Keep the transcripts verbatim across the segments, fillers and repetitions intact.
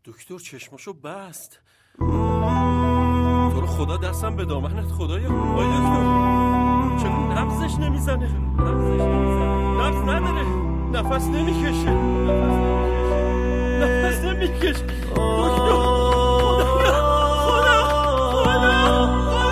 دکتر چشماشو بست. تو رو خدا دستم به دامنت خدایا. آی دکتر چرا نبضش نمیزنه؟ نبض نداره، نفس نمیکشه، نفس نمیکشه. دکتر خدایا، خدا خدا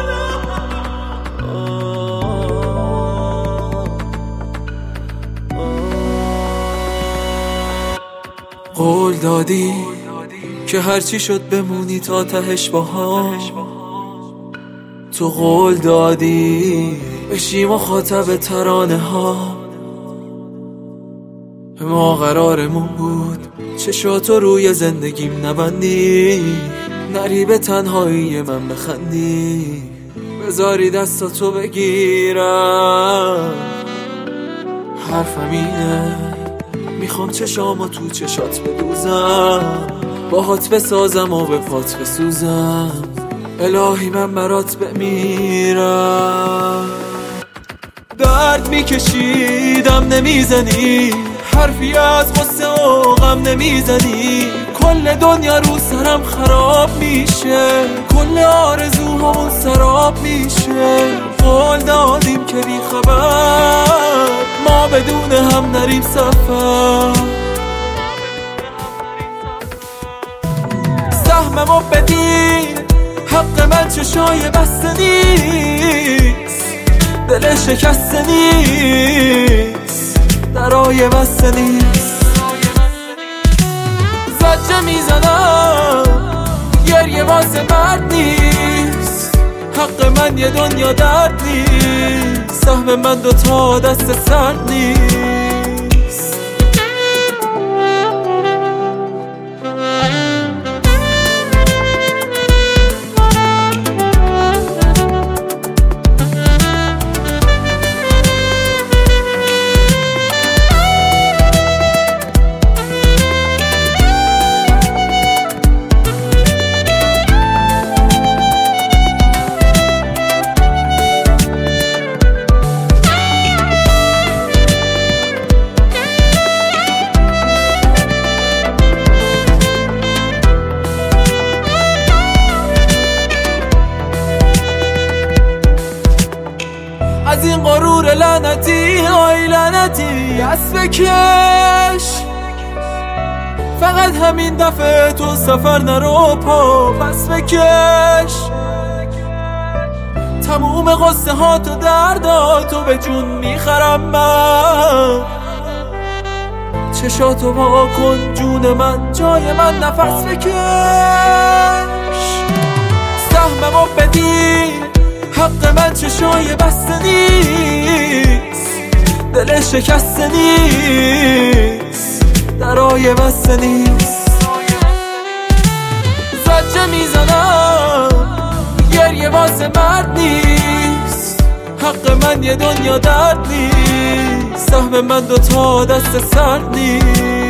قول دادی که هرچی شد بمونی تا تهش با هم. تو قول دادی بشی مخاطب ترانه ها. ما قرارمون بود چشاتو روی زندگیم نبندی، نری به تنهایی من بخندی، بذاری دستاتو بگیرم. حرفم اینه میخوام چشامو تو چشات بدوزم، باهات بسازم و به پات بسوزم. الهی من برات بمیرم. درد میکشیدم نمیزنی، حرفی از غصه و غم نمیزنی. کل دنیا رو سرم خراب میشه، کل آرزوهامون سراب میشه. قول دادیم که بی خبر ما بدون هم نریم سفر. سهممو بدین، حق من چشای بسته نیست، دل شکسته نیست، درای بسته نیست. زجه میزنم گریه واسه مرد نیست، حق من یه دنیا درد نیست، سهم من دوتا دست سرد نیست. از این غرور لعنتی، آی لعنتی از بکش. فقط همین دفعه تو سفر نرو، پا پس بکش. تموم قصه ها تو درداتو به جون میخرم من. چشاتو وا کن جون من، جای من نفس بکش. سهممو بدی، حق من چشای بسته نیست، دل شکسته نیست، درای بسته نیست. زجه میزنم گریه واسه مرد نیست، حق من یه دنیا درد نیست، سهم من دوتا دست سرد نیست.